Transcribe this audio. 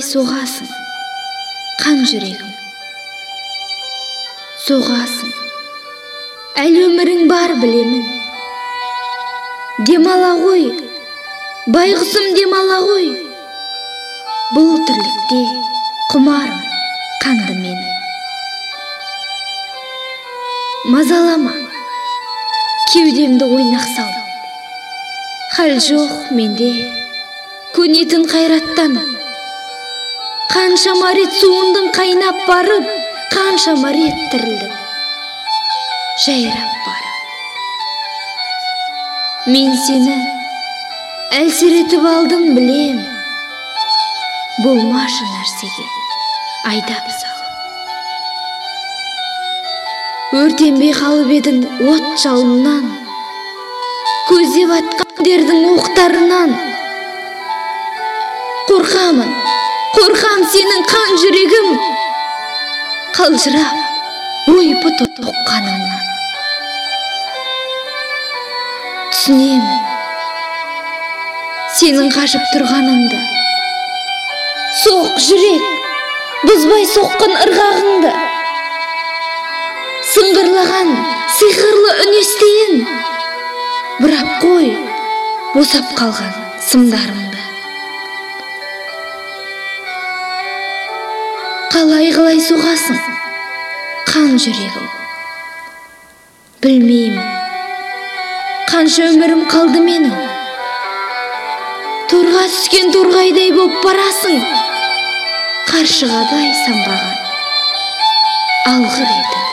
соғасың, қан жүрегім. Соғасың, әлі өмірің бар білемін. Демала ғой, байғұсым демала ғой. Бұл тірлікте құмарым қанды мені. Мазалама, кеудемді ойнақ салып. Хал жоқ менде, көнетін қайраттанып. Қаншама рет суындың қайнап барып, қаншама рет тірілдім, жайрап барып. Мен сені әлсіретіп алдым білем, болмашы нәрсеге айдап салып. Өртенбей қалып едің от жалыннан, көздеп атқан дердің оқтарынан. Қорқам сенің қан жүрегім, қалжырап ойпыт тоққаныңнан. Түсінемін сенің қашып тұрғаныңды, соқ жүрек бұзбай соққан ырғағыңды. Сыңғырлаған сиқырлы үн естейін, бұрап қой босап қалған сымдарыңды. Қалай соғасың, қан жүрегім. Білмеймін, қанша өмірім қалды менің. Торға түскен торғайдай боп барасың, қаршығадай самғаған алғыр еді.